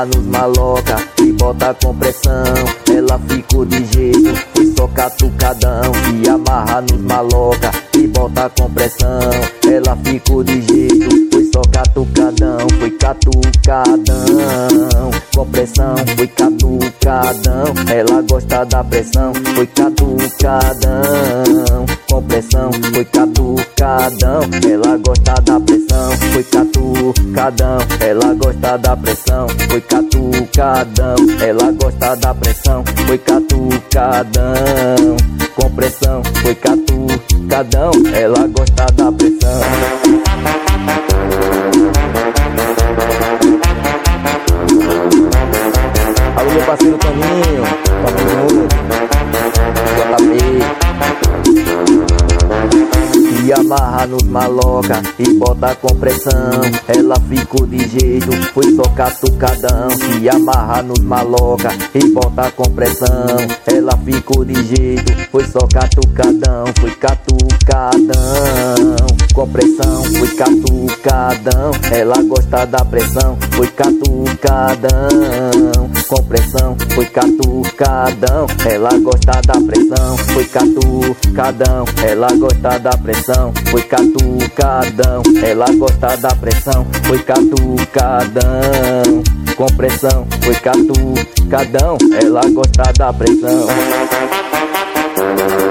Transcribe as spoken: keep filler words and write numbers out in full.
nos maloca e bota com pressão. Ela ficou de jeito, foi só catucadão. Se amarra nos maloca e bota com pressão. Ela ficou de jeito, foi só catucadão. Foi catucadão, com pressão, foi catucadão. Ela gosta da pressão, foi catucadão. Com pressão, foi catucadão. Ela gosta da pressão, foi catucadão. Ela gosta da pressão, foi catucadão. Ela gosta da pressão, foi catucadão. Com pressão, foi catucadão. Ela gosta da pressão. Alô, meu parceiro Toninho, tamo junto, J P. Se amarra nos maloca e bota com pressão. Ela ficou de jeito, foi só catucadão. Se amarra nos maloca e bota com pressão. Ela ficou de jeito, foi só catucadão. Foi catucadão, com pressão, foi catucadão. Ela gosta da pressão, foi catucadão. Com pressão, foi catucadão. Ela gosta da pressão, foi catucadão. Ela gosta da pressão, foi catucadão. Ela gosta da pressão, foi catucadão. Com pressão, foi catucadão. Ela gosta da pressão.